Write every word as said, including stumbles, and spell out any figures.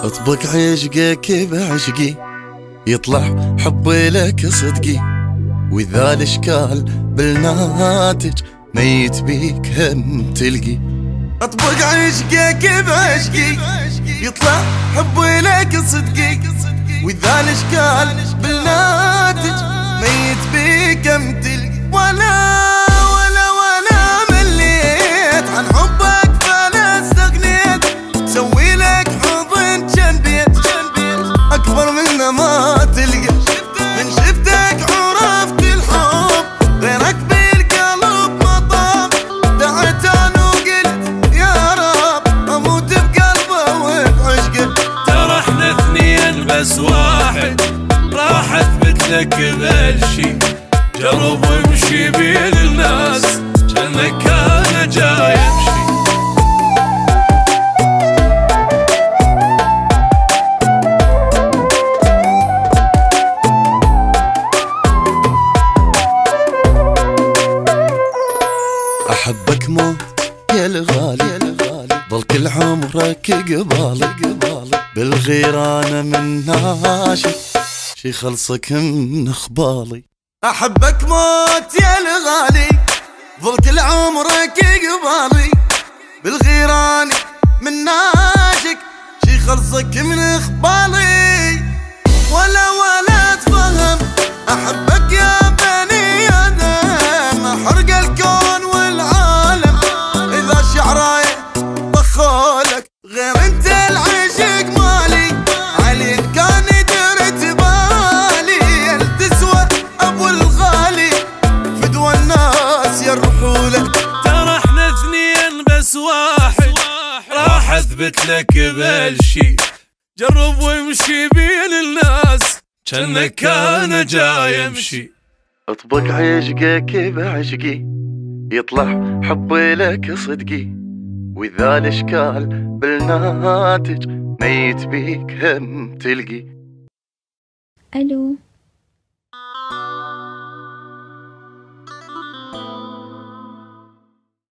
اطبق عشقك بعشقي، يطلع حبي لك صدقي، وإذا الاشكال بالناتج ميت بيك هم تلقي. اطبق عشقك بعشقي، يطلع حبي لك صدقي، وإذا الاشكال بالناتج ميت بيك هم تلقي. ولا ولا ولا مليت عن حبك فلا استغنيت، سوي لك حضن جنبيت اكبر منه ما تلقى. من شفتك عرفت الحب، غيرك بالقلب مطاب، دعيت انا وقلت يا رب اموت بقلبه وبعشقه. ترى احنا اثنين بس واحد، راح اثبت لك بهالشي. جرب وامشي بين الناس جنك انا جاي امشي. احبك موت يا الغالي، ضل كل عمرك قبالي، بالغير انا من ناشف شي خلصك من خبالي. احبك موت يا الغالي، ضل كل عمرك قبالي، بالغير انا من ناشك شي خلصك من خبالي. ولا ولا تفهم احبك يا بني ادم، احرق الكون والعالم اذا شعراي طخولك. غير انت العشق مالي، عليك كان درت بالي، هل تسوى ابو الغالي فدوى الناس يرحولك. ترى احنا اثنين بس واحد، راح اثبت لك بهالشي. جرب وامشي بين الناس جنك انا جاي امشي. اطبق عشقك بعشقي، يطلع حبي لك صدقي، وإذا الاشكال بالناتج ميت بيك هم تلقي. الو